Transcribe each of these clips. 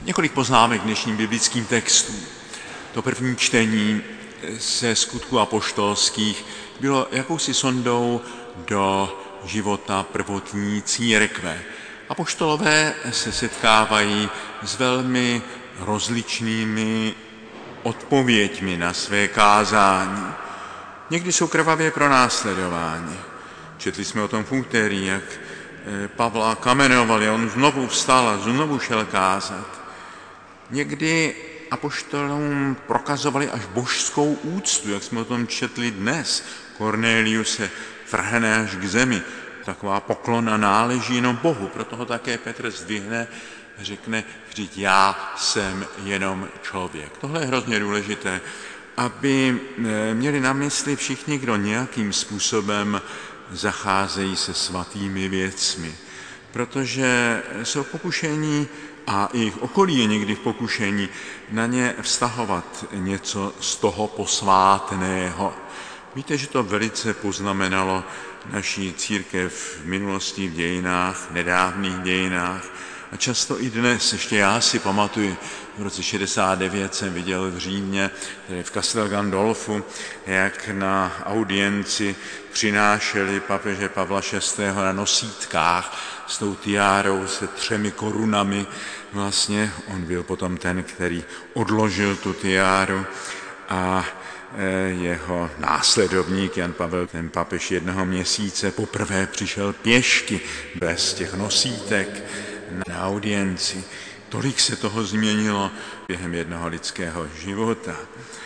Několik poznámek dnešním biblickým textům. To první čtení ze Skutků apoštolských bylo jakousi sondou do života prvotní církve. Apoštolové se setkávají s velmi rozličnými odpověďmi na své kázání. Někdy jsou krvavě pronásledováni. Četli jsme o tom v úterý, jak Pavla kamenovali, on znovu vstal a znovu šel kázat. Někdy apoštolům prokazovali až božskou úctu, jak jsme o tom četli dnes. Kornélius se vrhne až k zemi. Taková poklona náleží jenom Bohu, proto ho také Petr zdvihne a řekne, vždyť já jsem jenom člověk. Tohle je hrozně důležité, aby měli na mysli všichni, kdo nějakým způsobem zacházejí se svatými věcmi, protože jsou pokušení a jejich okolí je někdy v pokušení na ně vztahovat něco z toho posvátného. Víte, že to velice poznamenalo naší církev v minulosti, v dějinách, v nedávných dějinách a často i dnes. Ještě já si pamatuju, v roce 69 jsem viděl v Římě, v Castel Gandolfu, jak na audienci přinášeli papeže Pavla VI. Na nosítkách s tou tiárou se 3 korunami. Vlastně on byl potom ten, který odložil tu tiáru a jeho následovník Jan Pavel, ten papež 1 měsíce, poprvé přišel pěšky bez těch nosítek na audienci. Tolik se toho změnilo během jednoho lidského života.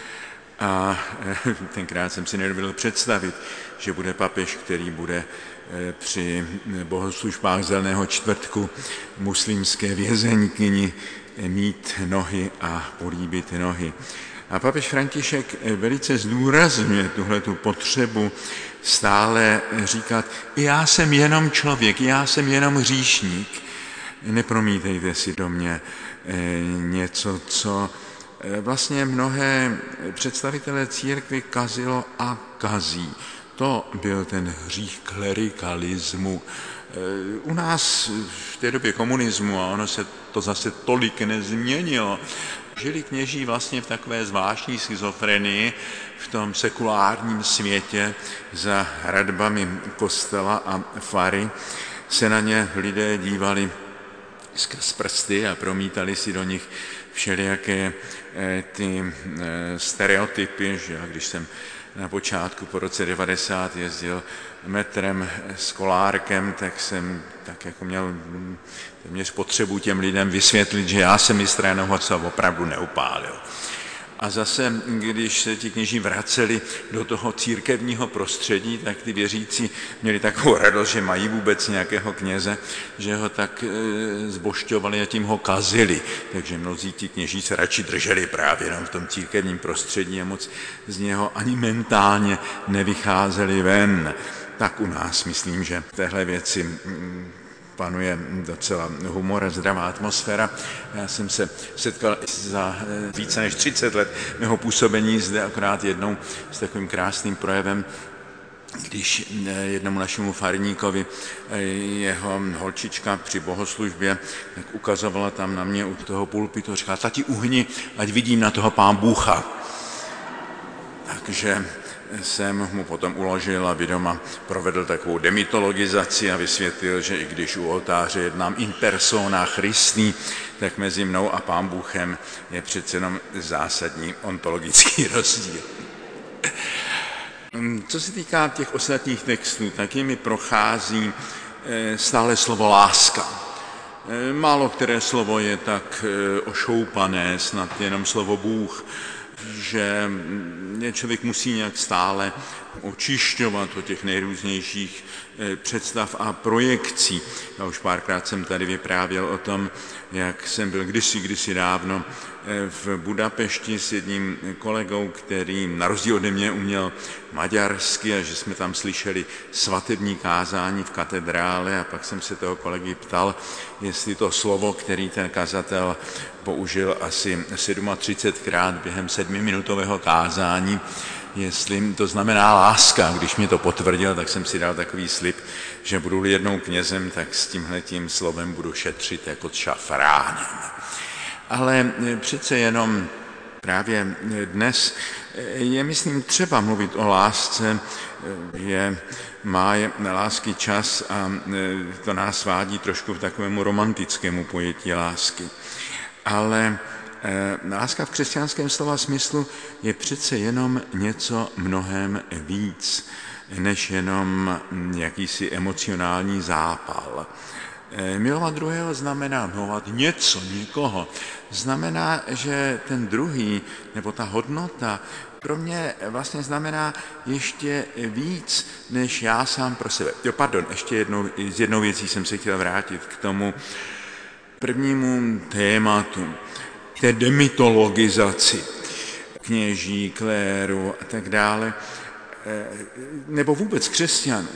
A tenkrát jsem si nedovedl představit, že bude papež, který bude při bohoslužbách Zeleného čtvrtku muslimské vězeňkyni mít nohy a políbit nohy. A papež František velice zdůrazňuje tuhletu potřebu stále říkat, já jsem jenom člověk, já jsem jenom hříšník. Nepromítejte si do mě něco, co vlastně mnohé představitelé církvy kazilo a kazí. To byl ten hřích klerikalismu. U nás v té době komunismu, a ono se to zase tolik nezměnilo, žili kněží vlastně v takové zvláštní schizofrenii v tom sekulárním světě za hradbami kostela a fary. Se na ně lidé dívali skrz prsty a promítali si do nich všelijaké ty stereotypy, že když jsem na počátku po roce 90 jezdil metrem s kolárkem, tak jsem tak jako měl téměř potřebu těm lidem vysvětlit, že já jsem mistr Janohoca opravdu neupálil. A zase, když se ti kněží vraceli do toho církevního prostředí, tak ty věřící měli takovou radost, že mají vůbec nějakého kněze, že ho tak zbožťovali a tím ho kazili. Takže mnozí ti kněží se radši drželi právě jenom v tom církevním prostředí a moc z něho ani mentálně nevycházeli ven. Tak u nás myslím, že v téhle věci panuje docela humor a zdravá atmosféra. Já jsem se setkal za více než 30 let mého působení zde akorát jednou s takovým krásným projevem, když jednomu našemu farníkovi jeho holčička při bohoslužbě tak ukazovala tam na mě u toho pulpitu a říkala, tati uhni, ať vidím na toho Pán Bůha. Takže jsem mu potom uložil a doma provedl takovou demitologizaci a vysvětlil, že i když u oltáře jednám in persona Christi, tak mezi mnou a Pán Bůhem je přece jenom zásadní ontologický rozdíl. Co se týká těch ostatních textů, tak jimi prochází stále slovo láska. Málo které slovo je tak ošoupané, snad jenom slovo Bůh, že člověk musí nějak stále očišťovat od těch nejrůznějších představ a projekcí. Já už párkrát jsem tady vyprávěl o tom, jak jsem byl kdysi dávno v Budapešti s jedním kolegou, který na rozdíl ode mě uměl maďarsky a že jsme tam slyšeli svatební kázání v katedrále a pak jsem se toho kolegy ptal, jestli to slovo, který ten kazatel použil asi 37krát během 7minutového kázání, jestli to znamená láska. Když mi to potvrdil, tak jsem si dal takový slib, že budu-li jednou knězem, tak s tímhletím slovem budu šetřit jako s šafránem. Ale přece jenom právě dnes je, myslím, třeba mluvit o lásce, má lásky čas a to nás svádí trošku k takovému romantickému pojetí lásky. Ale láska v křesťanském slova smyslu je přece jenom něco mnohem víc, než jenom jakýsi emocionální zápal. Milovat druhého znamená milovat něco, někoho. Znamená, že ten druhý, nebo ta hodnota, pro mě vlastně znamená ještě víc, než já sám pro sebe. Ještě jednou věcí jsem se chtěl vrátit k tomu prvnímu tématu, té demitologizaci kněží, kléru a tak dále, nebo vůbec křesťanů,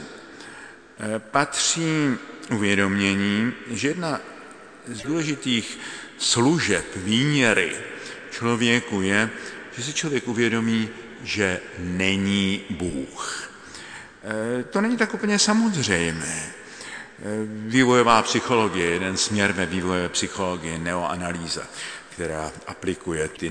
patří uvědomění, že jedna z důležitých služeb víry člověku je, že si člověk uvědomí, že není Bůh. To není tak úplně samozřejmé. Vývojová psychologie, jeden směr ve vývojové psychologii, neoanalýza, která aplikuje ty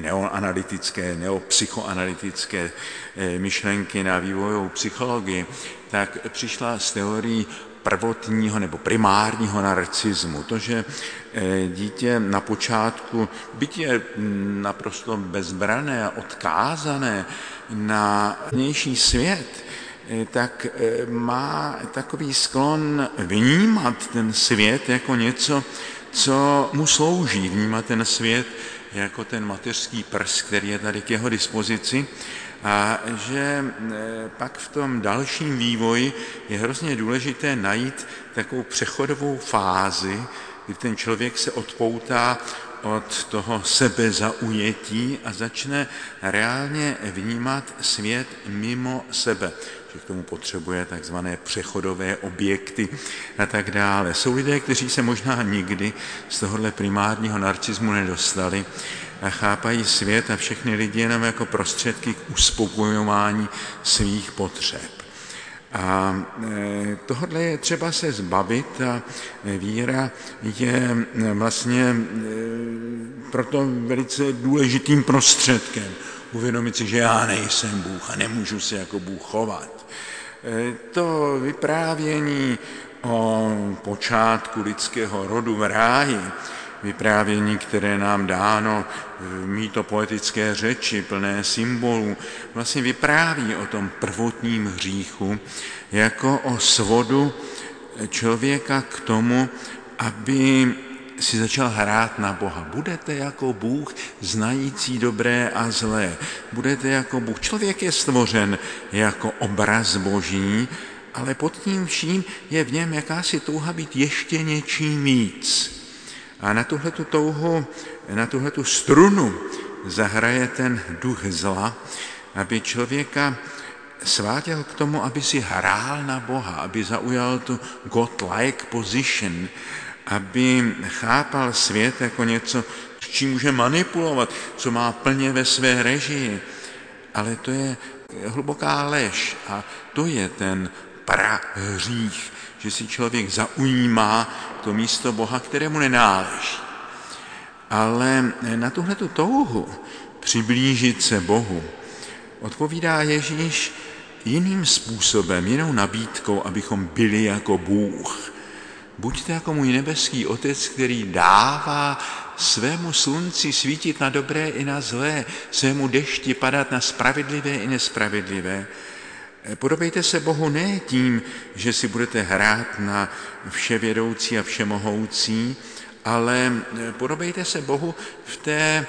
neopsychoanalytické myšlenky na vývojovou psychologii, tak přišla s teorií prvotního nebo primárního narcismu. To, že dítě na počátku, byť je naprosto bezbrané a odkázané na vnější svět, tak má takový sklon vnímat ten svět jako něco, co mu slouží, vnímat ten svět jako ten mateřský prst, který je tady k jeho dispozici, a že pak v tom dalším vývoji je hrozně důležité najít takovou přechodovou fázi, kdy ten člověk se odpoutá od toho sebezaujetí a začne reálně vnímat svět mimo sebe, že k tomu potřebuje takzvané přechodové objekty a tak dále. Jsou lidé, kteří se možná nikdy z tohohle primárního narcismu nedostali a chápají svět a všechny lidi jenom jako prostředky k uspokojování svých potřeb. A tohle je třeba se zbavit a víra je vlastně proto velice důležitým prostředkem. Uvědomit si, že já nejsem Bůh a nemůžu se jako Bůh chovat. To vyprávění o počátku lidského rodu v ráji, vyprávění, které nám dáno v mýtopoetické řeči, plné symbolů, vlastně vypráví o tom prvotním hříchu jako o svodu člověka k tomu, aby si začal hrát na Boha. Budete jako Bůh, znající dobré a zlé. Budete jako Bůh. Člověk je stvořen jako obraz Boží, ale pod tím vším je v něm jakási touha být ještě něčím víc. A na tuhletu touhu, na tuhletu strunu zahraje ten duch zla, aby člověka sváděl k tomu, aby si hrál na Boha, aby zaujal tu godlike position, aby chápal svět jako něco, s čím může manipulovat, co má plně ve své režii. Ale to je hluboká lež a to je ten prahřích, že si člověk zaujímá to místo Boha, kterému nenáleží. Ale na tuhletu touhu přiblížit se Bohu odpovídá Ježíš jiným způsobem, jinou nabídkou, abychom byli jako Bůh. Buďte jako můj nebeský Otec, který dává svému slunci svítit na dobré i na zlé, svému dešti padat na spravedlivé i nespravedlivé. Podobejte se Bohu ne tím, že si budete hrát na vševědoucí a všemohoucí, ale podobejte se Bohu v té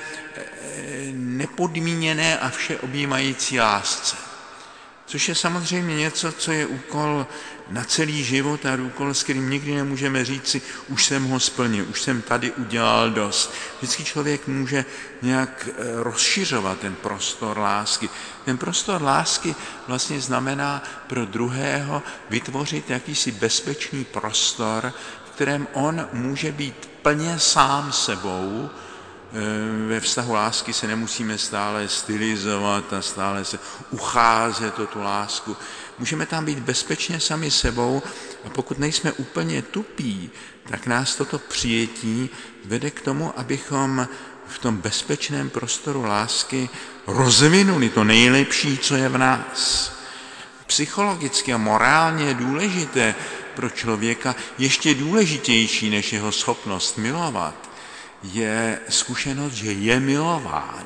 nepodmíněné a všeobjímající lásce. Což je samozřejmě něco, co je úkol na celý život a úkol, s kterým nikdy nemůžeme říci, už jsem ho splnil, už jsem tady udělal dost. Vždycky člověk může nějak rozšiřovat ten prostor lásky. Ten prostor lásky vlastně znamená pro druhého vytvořit jakýsi bezpečný prostor, v kterém on může být plně sám sebou, ve vztahu lásky se nemusíme stále stylizovat a stále se ucházet o tu lásku. Můžeme tam být bezpečně sami sebou a pokud nejsme úplně tupí, tak nás toto přijetí vede k tomu, abychom v tom bezpečném prostoru lásky rozvinuli to nejlepší, co je v nás. Psychologicky a morálně je důležité pro člověka, ještě důležitější než jeho schopnost milovat, je zkušenost, že je milován.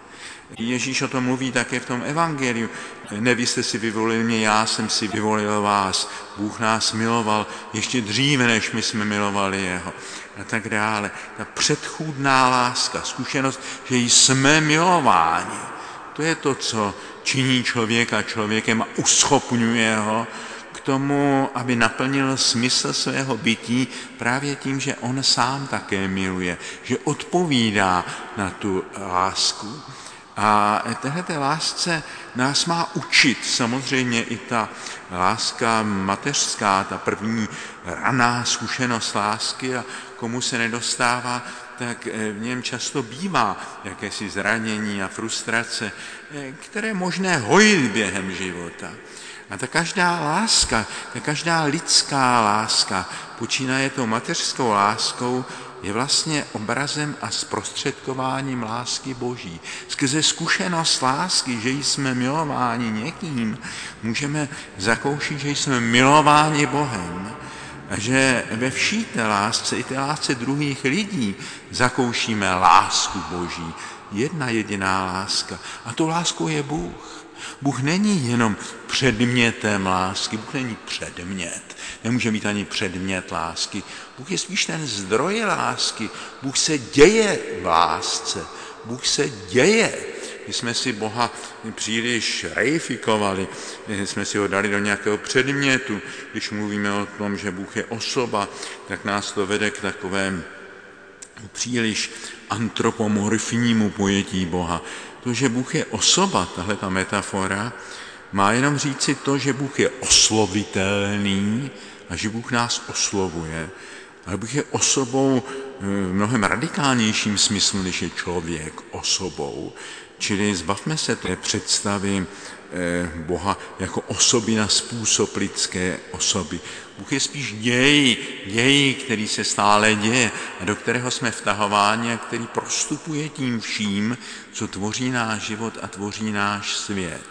Ježíš o tom mluví také v tom evangeliu. Ne vy jste si vyvolili mě, já jsem si vyvolil vás. Bůh nás miloval ještě dříve, než my jsme milovali jeho. A tak dále. Ta předchůdná láska, zkušenost, že jsme milováni. To je to, co činí člověka člověkem a uschopňuje ho k tomu, aby naplnil smysl svého bytí právě tím, že on sám také miluje, že odpovídá na tu lásku. A téhleté lásce nás má učit samozřejmě i ta láska mateřská, ta první raná zkušenost lásky a komu se nedostává, tak v něm často bývá jakési zranění a frustrace, které je možné hojit během života. A ta každá láska, ta každá lidská láska, počínaje tou mateřskou láskou, je vlastně obrazem a zprostředkováním lásky Boží. Skrze zkušenost lásky, že jsme milováni někým, můžeme zakoušet, že jsme milováni Bohem. A že ve vší té lásce, i té lásce druhých lidí, zakoušíme lásku Boží. Jedna jediná láska. A tou láskou je Bůh. Bůh není jenom předmětem lásky, Bůh není předmět, nemůže mít ani předmět lásky. Bůh je spíš ten zdroj lásky, Bůh se děje v lásce, Bůh se děje. My jsme si Boha příliš reifikovali, jsme si ho dali do nějakého předmětu. Když mluvíme o tom, že Bůh je osoba, tak nás to vede k takovému příliš antropomorfnímu pojetí Boha. To, že Bůh je osoba, tahle ta metafora, má jenom říci to, že Bůh je oslovitelný a že Bůh nás oslovuje. Ale Bůh je osobou v mnohem radikálnějším smyslu, než je člověk osobou. Čili zbavme se té představy Boha jako osoby na způsob lidské osoby. Bůh je spíš děj, který se stále děje a do kterého jsme vtahováni a který prostupuje tím vším, co tvoří náš život a tvoří náš svět.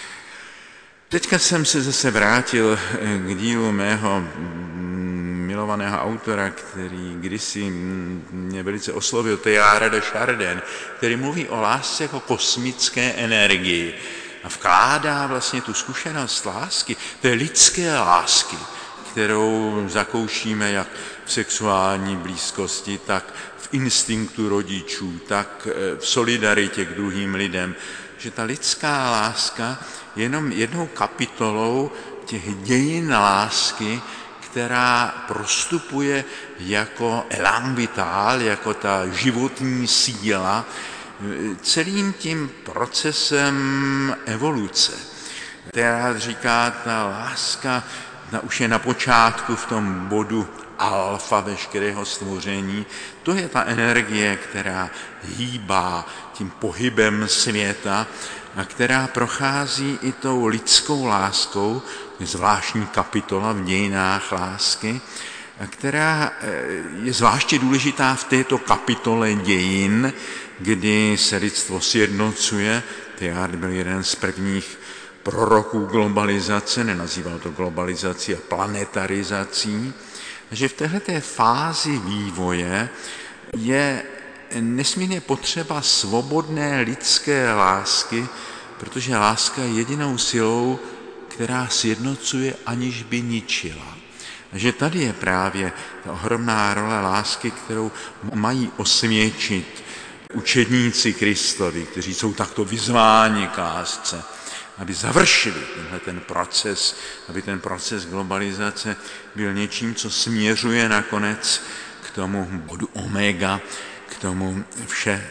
Teďka jsem se zase vrátil k dílu mého milovaného autora, který kdysi mě velice oslovil, Teilhard de Chardin, který mluví o lásce jako kosmické energii a vkládá vlastně tu zkušenost lásky, té lidské lásky, kterou zakoušíme jak v sexuální blízkosti, tak v instinktu rodičů, tak v solidaritě k druhým lidem, že ta lidská láska je jenom jednou kapitolou těch dějin lásky, která prostupuje jako élan vital, jako ta životní síla, celým tím procesem evoluce. Teilhard říká, ta láska už je na počátku v tom bodu alfa veškerého stvoření. To je ta energie, která hýbá tím pohybem světa a která prochází i tou lidskou láskou, zvláštní kapitola v dějinách lásky, a která je zvláště důležitá v této kapitole dějin, kdy se lidstvo sjednocuje. Teilhard byl jeden z prvních proroků globalizace, nenazýval to globalizací a planetarizací, že v téhleté fázi vývoje je nesmírně potřeba svobodné lidské lásky, protože láska je jedinou silou, která sjednocuje, aniž by ničila. A že tady je právě ta ohromná role lásky, kterou mají osvědčit učedníci Kristovi, kteří jsou takto vyzváni k lásce, aby završili ten proces, aby ten proces globalizace byl něčím, co směřuje nakonec k tomu bodu omega, k tomu vše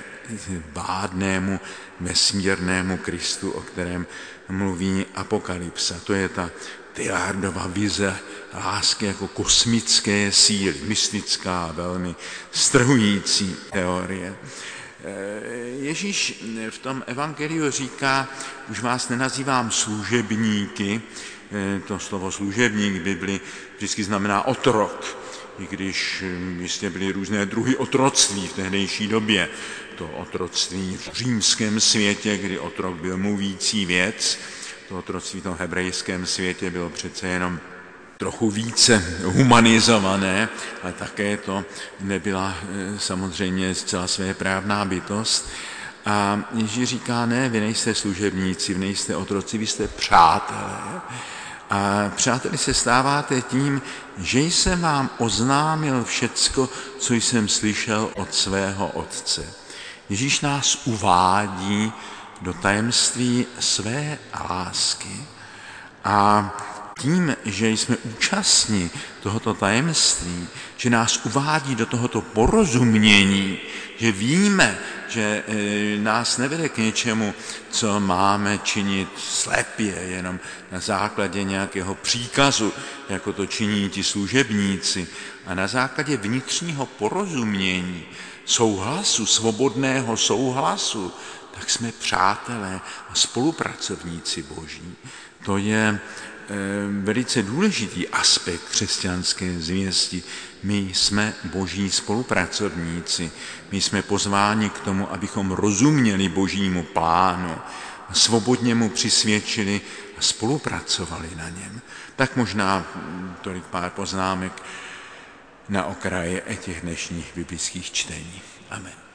bádnému, vesmírnému Kristu, o kterém mluví Apokalypsa. To je ta Teilhardova vize lásky jako kosmické síly, mystická, velmi strhující teorie. Ježíš v tom evangeliu říká, už vás nenazývám služebníky, to slovo služebník v Bibli vždycky znamená otrok, i když jistě byly různé druhy otroctví v tehdejší době. To otroctví v římském světě, kdy otrok byl mluvící věc, to otroctví v tom hebrejském světě bylo přece jenom trochu více humanizované, ale také to nebyla samozřejmě zcela svéprávná bytost. A Ježíš říká, ne, vy nejste služebníci, vy nejste otroci, vy jste přátelé. A přáteli se stáváte tím, že jsem vám oznámil všecko, co jsem slyšel od svého Otce. Ježíš nás uvádí do tajemství své lásky a tím, že jsme účastní tohoto tajemství, že nás uvádí do tohoto porozumění, že víme, že nás nevede k něčemu, co máme činit slepě, jenom na základě nějakého příkazu, jako to činí ti služebníci, a na základě vnitřního porozumění, souhlasu, svobodného souhlasu, tak jsme přátelé a spolupracovníci Boží. To je velice důležitý aspekt křesťanské zvěsti. My jsme Boží spolupracovníci. My jsme pozváni k tomu, abychom rozuměli Božímu plánu, svobodně mu přisvědčili a spolupracovali na něm. Tak možná tolik pár poznámek na okraje těch dnešních biblických čtení. Amen.